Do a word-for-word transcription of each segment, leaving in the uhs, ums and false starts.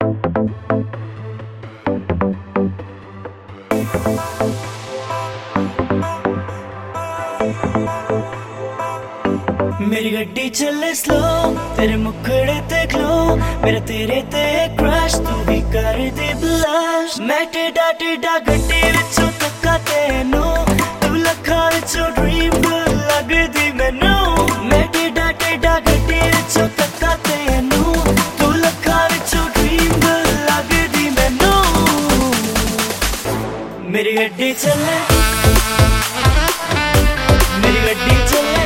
मेरी गड्डी चले स्लो, तेरे मुखड़े ते ग्लो, मेरा तेरे ते क्रश, तू भी कर दे ब्लश। मैं टेढ़ा टेढ़ा गड्डी विचों तक्का तेनू, तू लखां विचों ड्रीम गर्ल लगदी मैनू। मैं टेढ़ा टेढ़ा गड्डी विचों तक्का तेनू, तू लखां विचों ड्रीम गर्ल लगदी मैनू। मेरी गड्डी चले, मेरी गड्डी चले,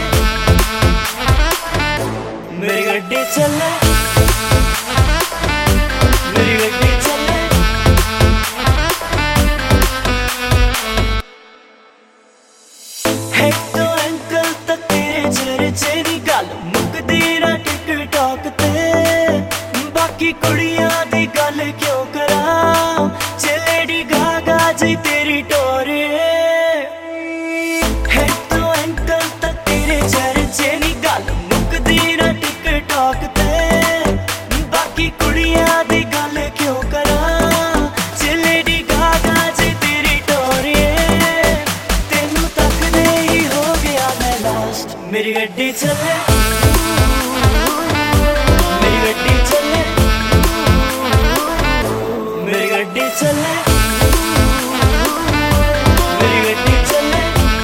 मेरी गड्डी चले, मेरी गड्डी चले। है तो अंकल तक तेरे चर्चे दी गल मुकदी ना टिकटॉक ते, बाकी कुड़ियां दी गल क्यों करा, जे लेडी गागा जी तेरी टोरे। है तो अंकल तक तेरे चर्चे दी गल मुकदी ना टिकटॉक ते, बाकी कुड़ियां दी गल क्यों करा, जे लेडी गागा जी तेरी टोरे। तेनू तकदे ही हो गया मैं लास्ट। मेरी गड्डी चले, मेरी गड्डी चले, मेरी गड्डी चले, मेरी गड्डी चले।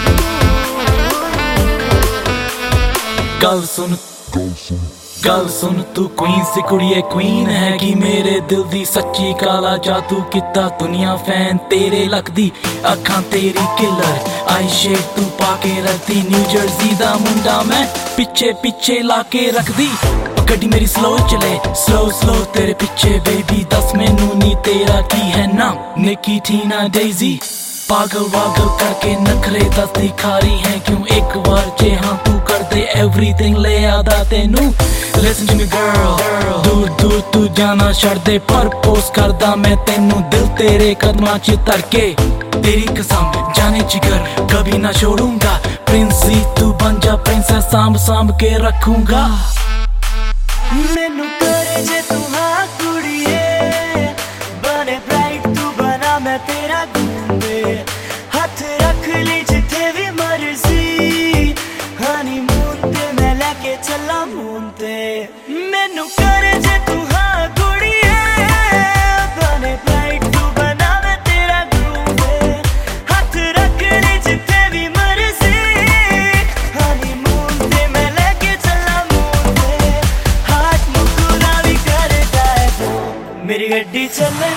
गल सुन गल सुन तू क्वीन सी कुड़िए क्वीन है कि मेरे दिल दी सच्ची काला जादू किता दुनिया फैन तेरे लगदी अखां तेरी किलर आई शेड तू पाके रखदी न्यू जर्सी दा मुंडा मैं पिछे पिछे लाके रखदी गड्डी मेरी स्लो चले स्लो स्लो तेरे पिछे बेबी दस मैनू नी तेरा की है नाम निकी टीना डेजी पागल वागल करके नखरे दस दिखारी है क्यों एक बार जे हाँ तू कर दे एवरीथिंग ले आदा तेनू। Listen to me girl, दूर दूर तू जाना छड़ दे पर पोस्ट करदा मैं तेनू दिल तेरे कदमां च धर के तेरी कसम जाने जिगर कभी ना छोड़ूंगा प्रिंसी तू बन जा प्रिंसेस सांभ सांभ के रखूंगा। मैनू करे जे तू हाँ कुड़िए बने ब्राइट तू बना मैं तेरा गूंगे हाथ रख ली जिथे भी मर्जी हनीमून ते मैं लेके चला मून ते। मैनू करे जे तू हाँ कुड़िए बने ब्राइट तू बना मैं तेरा गूंगे हाथ रख ली जिथे भी मर्जी हनीमून ते मैं लेके चला मून ते। हाथ मुकुरा भी करदा है तू मेरी गड्डी चले,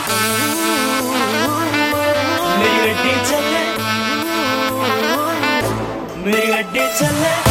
मेरी गड्डी चले, मेरी गड्डी चले।